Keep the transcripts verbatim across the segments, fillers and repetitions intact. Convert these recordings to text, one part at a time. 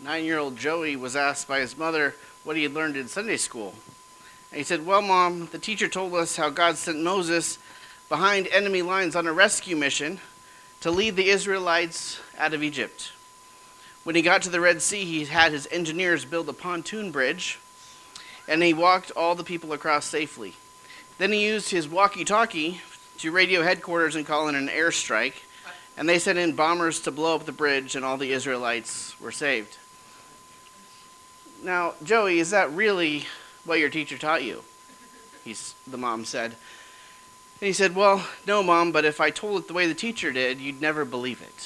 Nine-year-old Joey was asked by his mother what he had learned in Sunday school. And he said, "Well, Mom, the teacher told us how God sent Moses behind enemy lines on a rescue mission to lead the Israelites out of Egypt. When he got to the Red Sea, he had his engineers build a pontoon bridge, and he walked all the people across safely. Then he used his walkie-talkie to radio headquarters and call in an airstrike, and they sent in bombers to blow up the bridge, and all the Israelites were saved." Now, Joey, is that really what your teacher taught you? He's, the mom said. And he said, "Well, no, Mom, but if I told it the way the teacher did, you'd never believe it."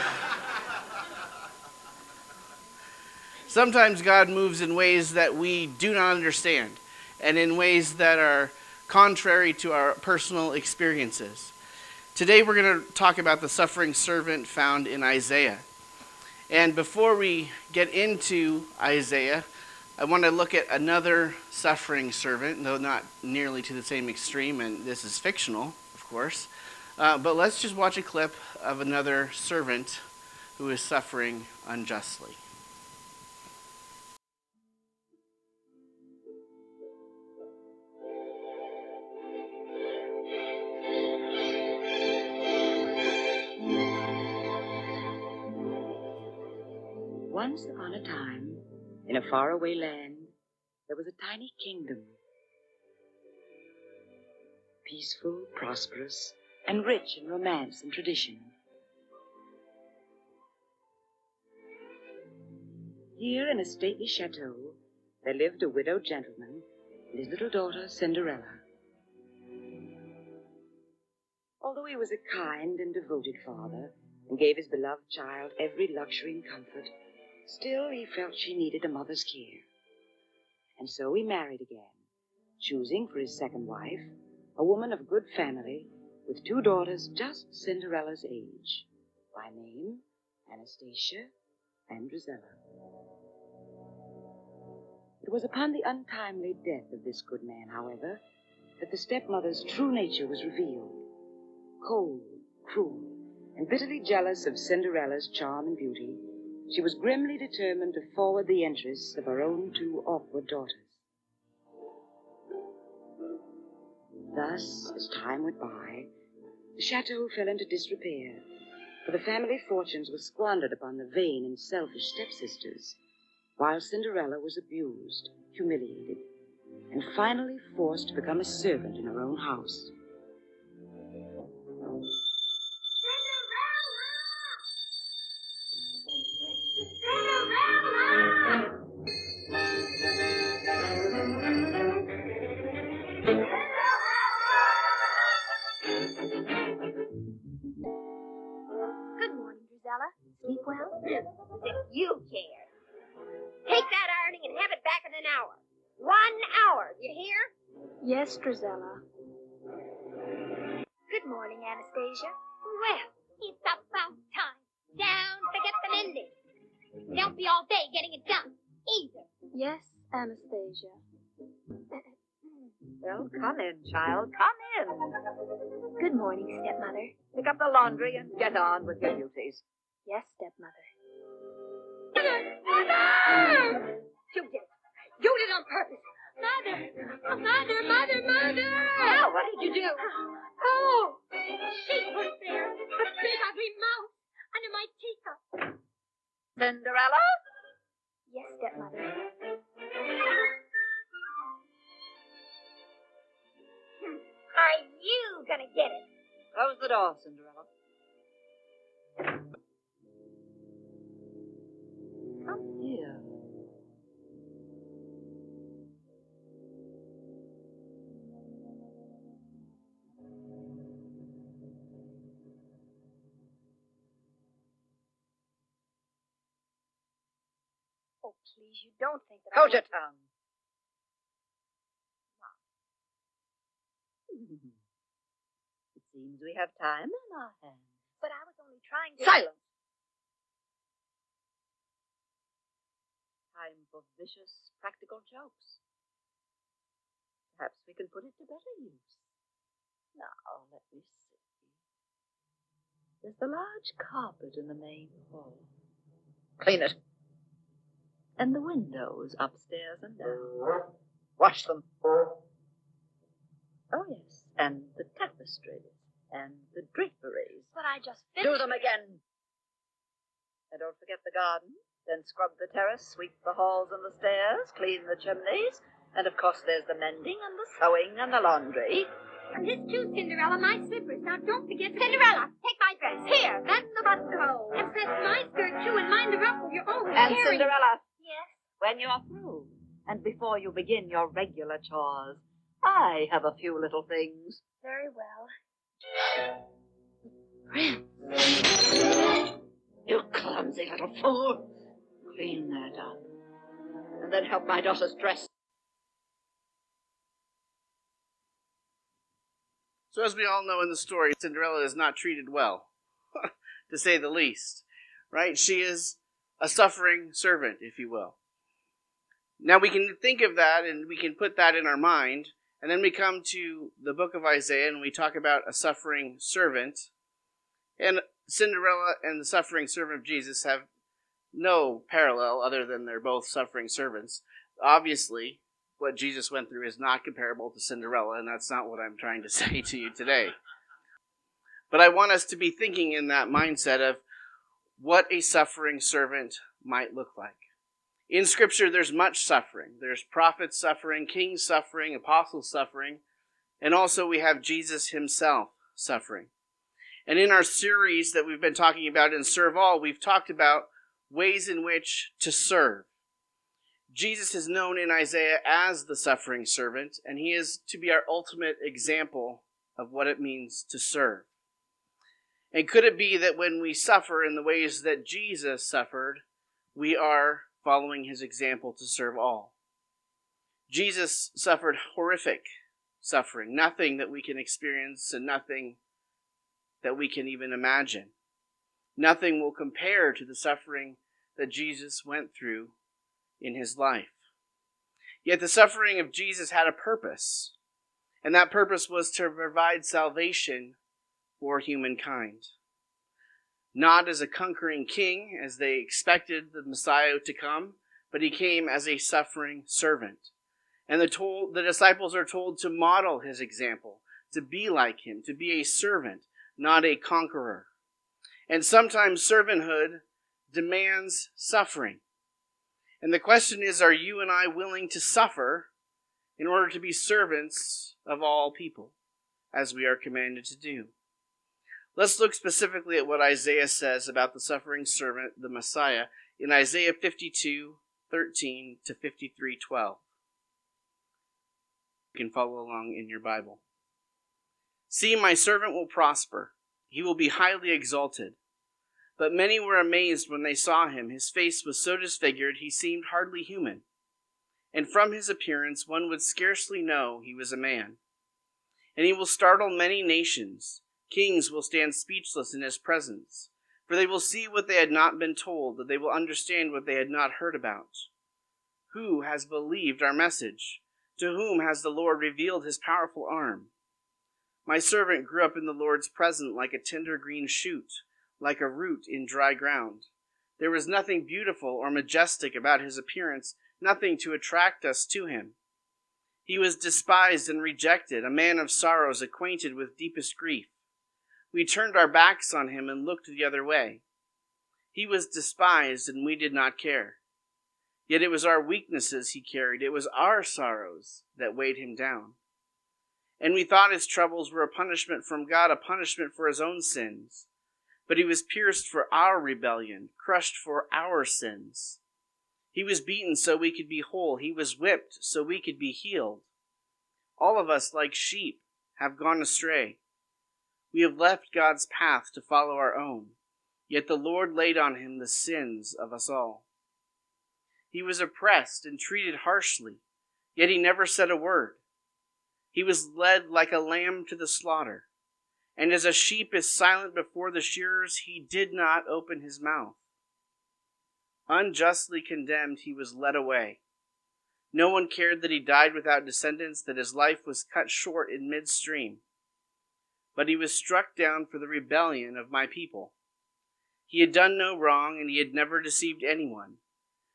Sometimes God moves in ways that we do not understand, and in ways that are contrary to our personal experiences. Today we're going to talk about the suffering servant found in Isaiah. And before we get into Isaiah, I want to look at another suffering servant, though not nearly to the same extreme, and this is fictional, of course. Uh, but let's just watch a clip of another servant who is suffering unjustly. Once upon a time, in a faraway land, there was a tiny kingdom. Peaceful, prosperous, and rich in romance and tradition. Here in a stately chateau, there lived a widowed gentleman and his little daughter, Cinderella. Although he was a kind and devoted father and gave his beloved child every luxury and comfort, still, he felt she needed a mother's care. And so he married again, choosing for his second wife a woman of good family with two daughters just Cinderella's age, by name Anastasia and Drizella. It was upon the untimely death of this good man, however, that the stepmother's true nature was revealed. Cold, cruel, and bitterly jealous of Cinderella's charm and beauty, she was grimly determined to forward the interests of her own two awkward daughters. Thus, as time went by, the chateau fell into disrepair, for the family fortunes were squandered upon the vain and selfish stepsisters, while Cinderella was abused, humiliated, and finally forced to become a servant in her own house. Sleep well? As if you care. Take that ironing and have it back in an hour. One hour, you hear? Yes, Drizella. Good morning, Anastasia. Well, it's about time. Down to get the mending. Don't be all day getting it done, either. Yes, Anastasia. Well, come in, child. Come in. Good morning, stepmother. Pick up the laundry and get on with your duties. Yes, stepmother. Mother! Mother! You did it. You did it on purpose. Mother! Oh, mother, mother, mother! Now, what did you do? Oh! She put it there. A big, ugly mouse under my teacup. Cinderella? Yes, stepmother. Are you gonna get it? Close the door, Cinderella. Come here. Oh, please, you don't think that Hold I... your tongue. It seems we have time on our hands. But I was only trying to... Silence! Time for vicious, practical jokes. Perhaps we can put it to better use. Now, let me see. There's the large carpet in the main hall. Clean it. And the windows upstairs and down. Wash them. Oh, yes, and the tapestries and the draperies. But I just finished. Do them again. And don't forget the garden. Then scrub the terrace, sweep the halls and the stairs, clean the chimneys. And, of course, there's the mending and the sewing and the laundry. And this too, Cinderella, my slippers. Now, don't forget... Cinderella, take my dress. Here, that's the buttonhole. And press my skirt, too, and mind the ruffle. You're always And, carrying... Cinderella, Yes? when you're through, and before you begin your regular chores, I have a few little things. Very well. Prince, you clumsy little fool. Clean that up. And then help my daughter's dress. So as we all know in the story, Cinderella is not treated well, to say the least, right? She is a suffering servant, if you will. Now we can think of that and we can put that in our mind, and then we come to the book of Isaiah and we talk about a suffering servant. And Cinderella and the suffering servant of Jesus have no parallel other than they're both suffering servants. Obviously, what Jesus went through is not comparable to Cinderella, and that's not what I'm trying to say to you today. But I want us to be thinking in that mindset of what a suffering servant might look like. In Scripture, there's much suffering. There's prophets suffering, kings suffering, apostles suffering, and also we have Jesus himself suffering. And in our series that we've been talking about in Serve All, we've talked about ways in which to serve. Jesus is known in Isaiah as the suffering servant, and he is to be our ultimate example of what it means to serve. And could it be that when we suffer in the ways that Jesus suffered, we are following his example to serve all? Jesus suffered horrific suffering, nothing that we can experience and nothing that we can even imagine. Nothing will compare to the suffering that Jesus went through in his life. Yet the suffering of Jesus had a purpose, and that purpose was to provide salvation for humankind. Not as a conquering king, as they expected the Messiah to come, but he came as a suffering servant. And the, told, the disciples are told to model his example, to be like him, to be a servant, not a conqueror. And sometimes servanthood demands suffering. And the question is, are you and I willing to suffer in order to be servants of all people, as we are commanded to do? Let's look specifically at what Isaiah says about the suffering servant, the Messiah, in Isaiah fifty-two, thirteen to fifty-three, twelve. You can follow along in your Bible. See, my servant will prosper. He will be highly exalted. But many were amazed when they saw him. His face was so disfigured, he seemed hardly human. And from his appearance, one would scarcely know he was a man. And he will startle many nations. Kings will stand speechless in his presence. For they will see what they had not been told, that they will understand what they had not heard about. Who has believed our message? To whom has the Lord revealed his powerful arm? My servant grew up in the Lord's presence like a tender green shoot, like a root in dry ground. There was nothing beautiful or majestic about his appearance, nothing to attract us to him. He was despised and rejected, a man of sorrows, acquainted with deepest grief. We turned our backs on him and looked the other way. He was despised, and we did not care. Yet it was our weaknesses he carried. It was our sorrows that weighed him down. And we thought his troubles were a punishment from God, a punishment for his own sins. But he was pierced for our rebellion, crushed for our sins. He was beaten so we could be whole. He was whipped so we could be healed. All of us, like sheep, have gone astray. We have left God's path to follow our own. Yet the Lord laid on him the sins of us all. He was oppressed and treated harshly, yet he never said a word. He was led like a lamb to the slaughter, and as a sheep is silent before the shearers, he did not open his mouth. Unjustly condemned, he was led away. No one cared that he died without descendants, that his life was cut short in midstream. But he was struck down for the rebellion of my people. He had done no wrong, and he had never deceived anyone.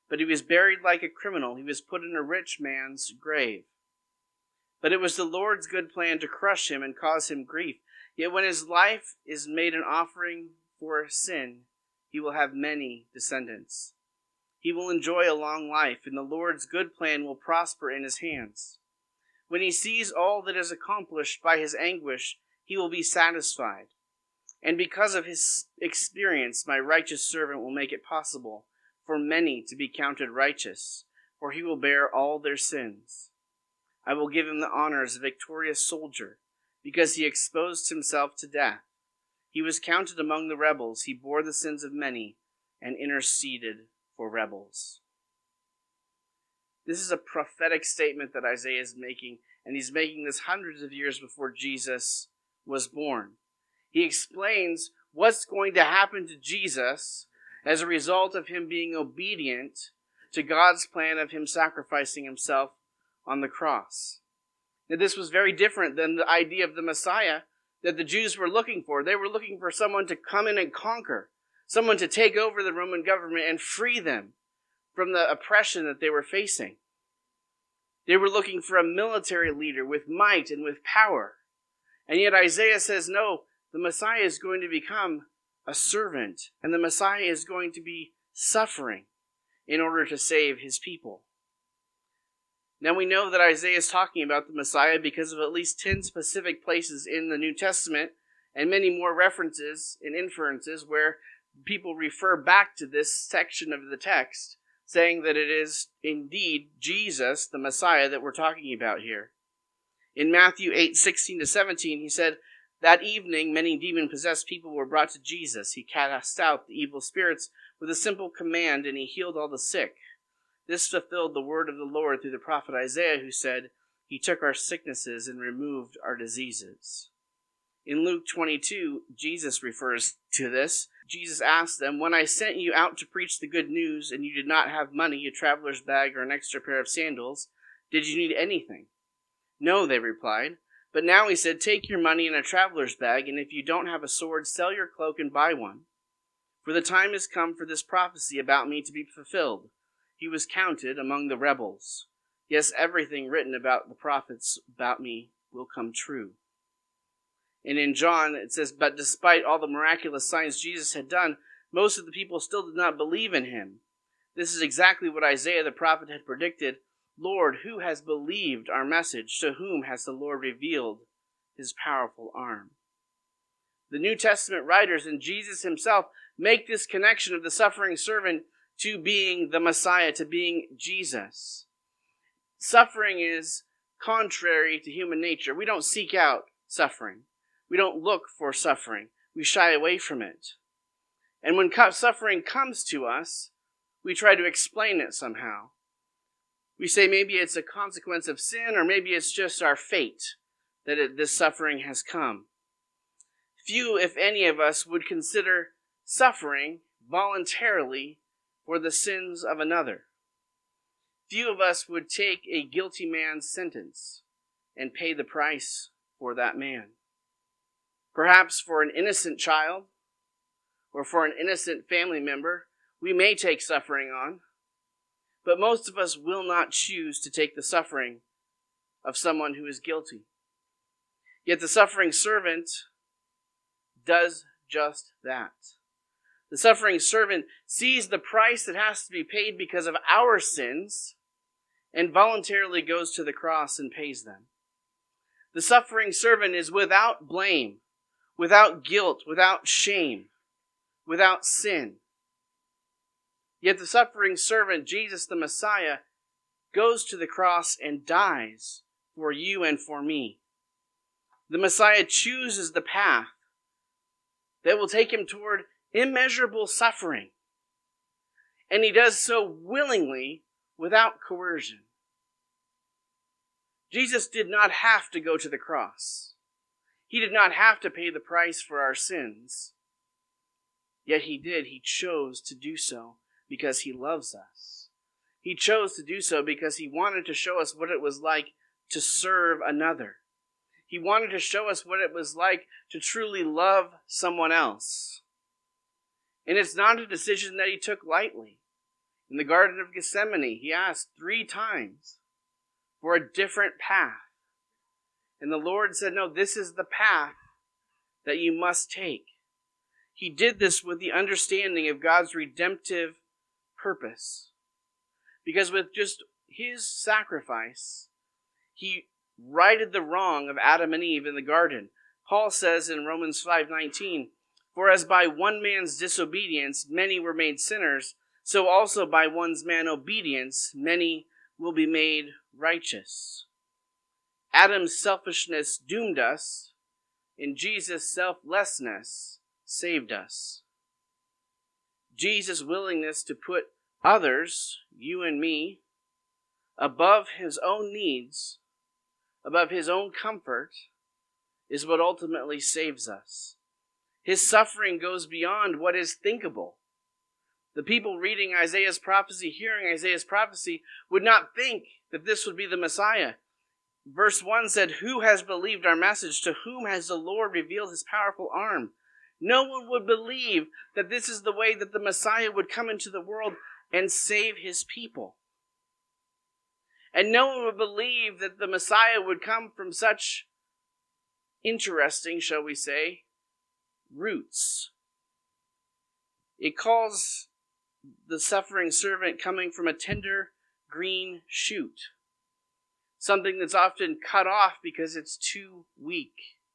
but he was buried like a criminal. He was put in a rich man's grave. But it was the Lord's good plan to crush him and cause him grief. Yet when his life is made an offering for sin, he will have many descendants. He will enjoy a long life, and the Lord's good plan will prosper in his hands. When he sees all that is accomplished by his anguish, he will be satisfied. And because of his experience, my righteous servant will make it possible for many to be counted righteous, for he will bear all their sins. I will give him the honor as a victorious soldier, because he exposed himself to death. He was counted among the rebels. He bore the sins of many and interceded for rebels. This is a prophetic statement that Isaiah is making, and he's making this hundreds of years before Jesus was born. He explains what's going to happen to Jesus as a result of him being obedient to God's plan of him sacrificing himself on the cross. Now, this was very different than the idea of the Messiah that the Jews were looking for. They were looking for someone to come in and conquer, someone to take over the Roman government and free them from the oppression that they were facing. They were looking for a military leader with might and with power. And yet Isaiah says, no, the Messiah is going to become a servant, and the Messiah is going to be suffering in order to save his people. Now we know that Isaiah is talking about the Messiah because of at least ten specific places in the New Testament and many more references and inferences where people refer back to this section of the text, saying that it is indeed Jesus, the Messiah, that we're talking about here. In Matthew eight, sixteen to seventeen, he said, that evening many demon-possessed people were brought to Jesus. He cast out the evil spirits with a simple command, and he healed all the sick. This fulfilled the word of the Lord through the prophet Isaiah, who said, he took our sicknesses and removed our diseases. In Luke twenty-two, Jesus refers to this. Jesus asked them, when I sent you out to preach the good news and you did not have money, a traveler's bag, or an extra pair of sandals, did you need anything? No, they replied. But now he said, take your money in a traveler's bag, and if you don't have a sword, sell your cloak and buy one. For the time has come for this prophecy about me to be fulfilled. He was counted among the rebels. Yes, everything written about the prophets about me will come true. And in John, it says, but despite all the miraculous signs Jesus had done, most of the people still did not believe in him. This is exactly what Isaiah the prophet had predicted. Lord, who has believed our message? To whom has the Lord revealed his powerful arm? The New Testament writers and Jesus himself make this connection of the suffering servant to being the Messiah, to being Jesus. Suffering is contrary to human nature. We don't seek out suffering. We don't look for suffering. We shy away from it. And when suffering comes to us, we try to explain it somehow. We say maybe it's a consequence of sin, or maybe it's just our fate that it, this suffering has come. Few, if any of us, would consider suffering voluntarily for the sins of another. Few of us would take a guilty man's sentence and pay the price for that man. Perhaps for an innocent child or for an innocent family member, we may take suffering on. But most of us will not choose to take the suffering of someone who is guilty. Yet the suffering servant does just that. The suffering servant sees the price that has to be paid because of our sins and voluntarily goes to the cross and pays them. The suffering servant is without blame, without guilt, without shame, without sin. Yet the suffering servant, Jesus the Messiah, goes to the cross and dies for you and for me. The Messiah chooses the path that will take him toward immeasurable suffering. And he does so willingly without coercion. Jesus did not have to go to the cross. He did not have to pay the price for our sins. Yet he did. He chose to do so because he loves us. He chose to do so because he wanted to show us what it was like to serve another. He wanted to show us what it was like to truly love someone else. And it's not a decision that he took lightly. In the Garden of Gethsemane, he asked three times for a different path. And the Lord said, no, this is the path that you must take. He did this with the understanding of God's redemptive purpose. Because with just his sacrifice, he righted the wrong of Adam and Eve in the garden. Paul says in Romans five nineteen, for as by one man's disobedience many were made sinners, so also by one man's obedience many will be made righteous. Adam's selfishness doomed us, and Jesus' selflessness saved us. Jesus' willingness to put others, you and me, above his own needs, above his own comfort, is what ultimately saves us. His suffering goes beyond what is thinkable. The people reading Isaiah's prophecy, hearing Isaiah's prophecy, would not think that this would be the Messiah. Verse one said, who has believed our message? To whom has the Lord revealed his powerful arm? No one would believe that this is the way that the Messiah would come into the world and save his people. And no one would believe that the Messiah would come from such interesting, shall we say, roots. It calls the suffering servant coming from a tender green shoot, something that's often cut off because it's too weak.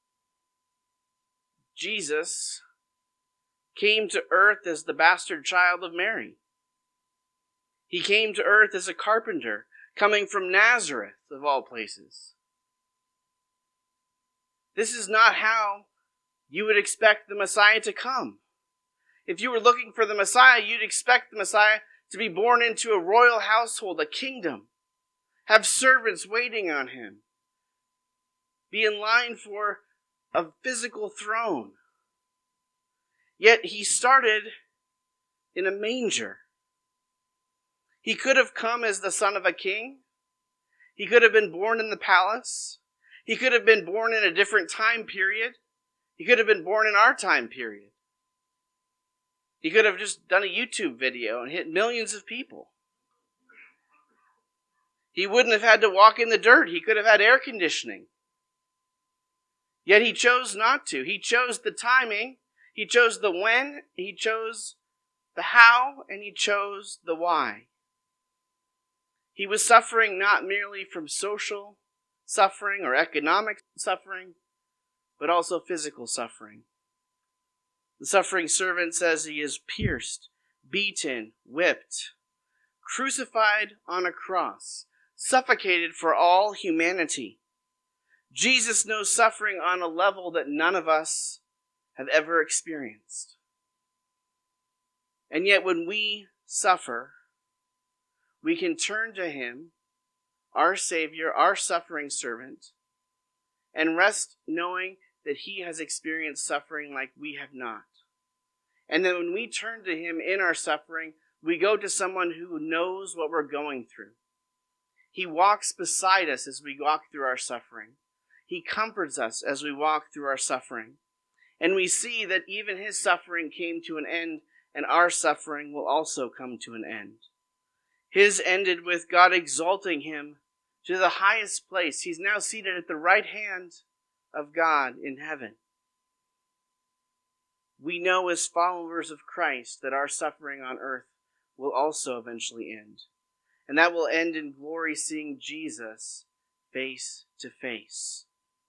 Jesus came to earth as the bastard child of Mary. He came to earth as a carpenter, coming from Nazareth, of all places. This is not how you would expect the Messiah to come. If you were looking for the Messiah, you'd expect the Messiah to be born into a royal household, a kingdom, have servants waiting on him, be in line for a physical throne. Yet he started in a manger. He could have come as the son of a king. He could have been born in the palace. He could have been born in a different time period. He could have been born in our time period. He could have just done a YouTube video and hit millions of people. He wouldn't have had to walk in the dirt. He could have had air conditioning. Yet he chose not to. He chose the timing. He chose the when. He chose the how. And he chose the why. He was suffering not merely from social suffering or economic suffering, but also physical suffering. The suffering servant says he is pierced, beaten, whipped, crucified on a cross, suffocated for all humanity. Jesus knows suffering on a level that none of us have ever experienced. And yet when we suffer, we can turn to him, our Savior, our suffering servant, and rest knowing that he has experienced suffering like we have not. And then when we turn to him in our suffering, we go to someone who knows what we're going through. He walks beside us as we walk through our suffering. He comforts us as we walk through our suffering. And we see that even his suffering came to an end, and our suffering will also come to an end. His ended with God exalting him to the highest place. He's now seated at the right hand of God in heaven. We know as followers of Christ that our suffering on earth will also eventually end. And that will end in glory, seeing Jesus face to face.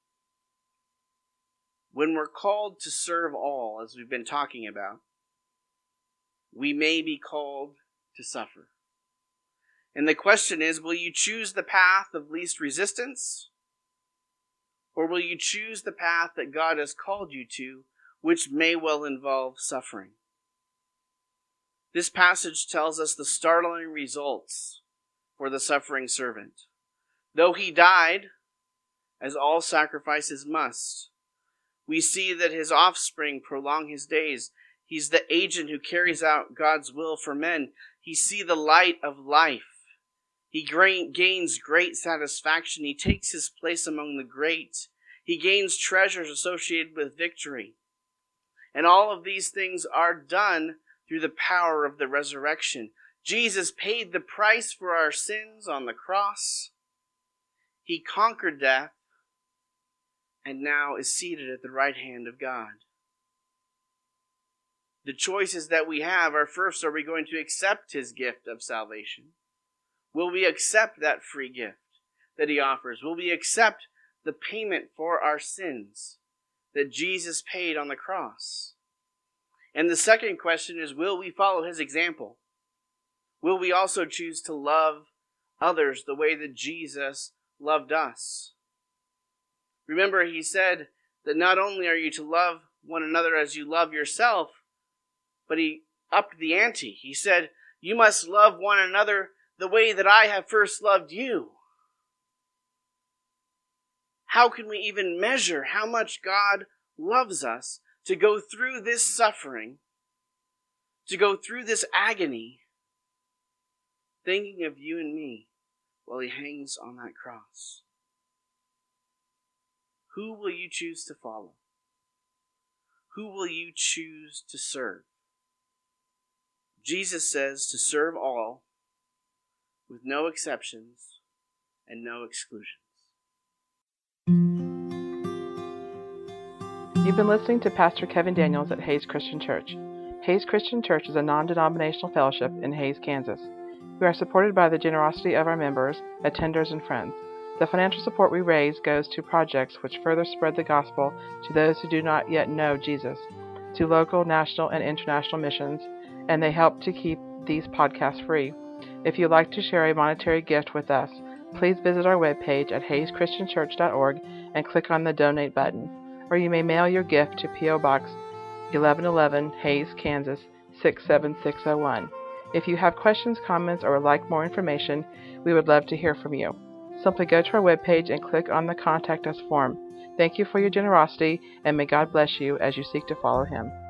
When we're called to serve all, as we've been talking about, we may be called to suffer. And the question is, will you choose the path of least resistance? Or will you choose the path that God has called you to, which may well involve suffering? This passage tells us the startling results for the suffering servant. Though he died, as all sacrifices must, we see that his offspring prolong his days. He's the agent who carries out God's will for men. He sees the light of life. He gains great satisfaction. He takes his place among the great. He gains treasures associated with victory. And all of these things are done through the power of the resurrection. Jesus paid the price for our sins on the cross. He conquered death and now is seated at the right hand of God. The choices that we have are, first, are we going to accept his gift of salvation? Will we accept that free gift that he offers? Will we accept the payment for our sins that Jesus paid on the cross? And the second question is, will we follow his example? Will we also choose to love others the way that Jesus loved us? Remember, he said that not only are you to love one another as you love yourself, but he upped the ante. He said, you must love one another the way that I have first loved you. How can we even measure how much God loves us to go through this suffering, to go through this agony, thinking of you and me while he hangs on that cross? Who will you choose to follow? Who will you choose to serve? Jesus says to serve all with no exceptions and no exclusions. You've been listening to Pastor Kevin Daniels at Hayes Christian Church. Hayes Christian Church is a non-denominational fellowship in Hayes, Kansas. We are supported by the generosity of our members, attenders, and friends. The financial support we raise goes to projects which further spread the gospel to those who do not yet know Jesus, to local, national, and international missions, and they help to keep these podcasts free. If you'd like to share a monetary gift with us, please visit our webpage at hayes christian church dot org and click on the Donate button, or you may mail your gift to P O Box eleven eleven, Hayes, Kansas six seven six zero one. If you have questions, comments, or would like more information, we would love to hear from you. Simply go to our webpage and click on the Contact Us form. Thank you for your generosity, and may God bless you as you seek to follow him.